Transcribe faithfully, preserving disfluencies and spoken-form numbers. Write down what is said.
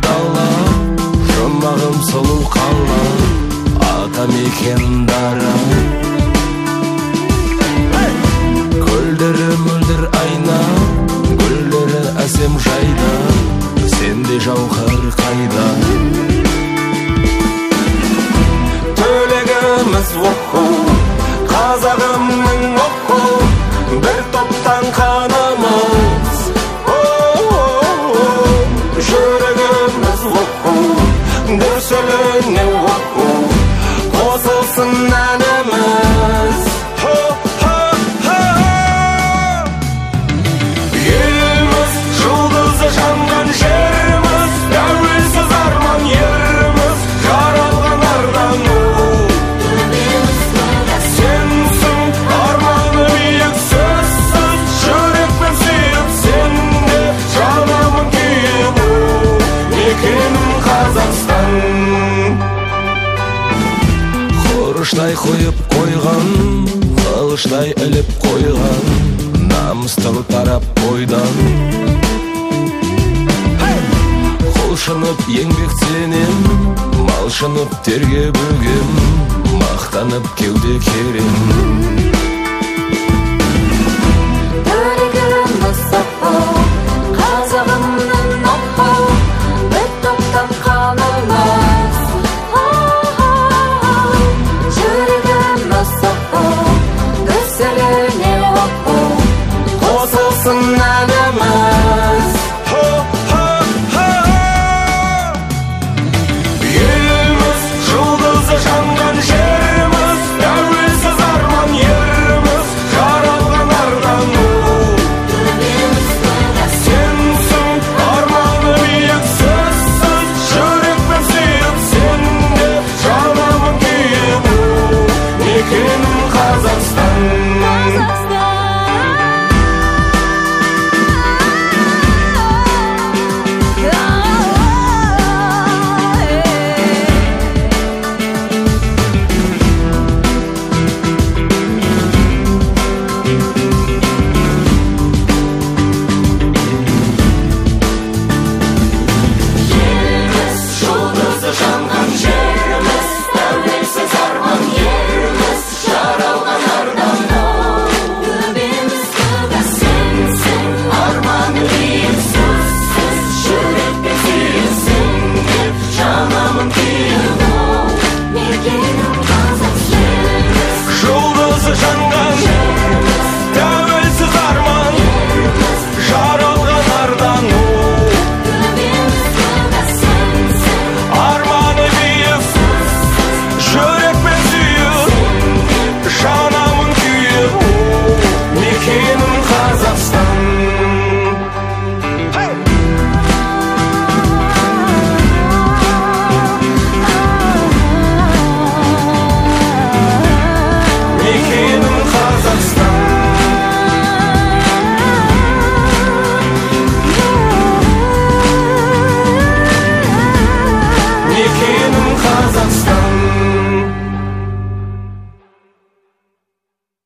дала, жұмағым сұлу қала, атамекен дара. Көлдері мөлдір айна, гүлдері әсем жайда, сенде жауһар қайда. Төлегіміз оқу, қазағымның оқу, бір топтан қанымыз. Жүрегіміз оқу, дүрсіліне оқу, қосылсын әніміз. Еліміз жұлдызы жанған жеріміз, тәуелсіз арман еріміз, жаралған ардан ұл. Сенсің арманы биік сөзсіз, жүрекпен сүйіп сенде жанамын күйіп ұл. Мекенім Қазақстан. Құрыштай қойып қойған, қылыштай іліп қойған, намыстығы тарап бойдан. Құлшынып еңбектенем, малшынып терге бөгем, мақтанып кеуде керем.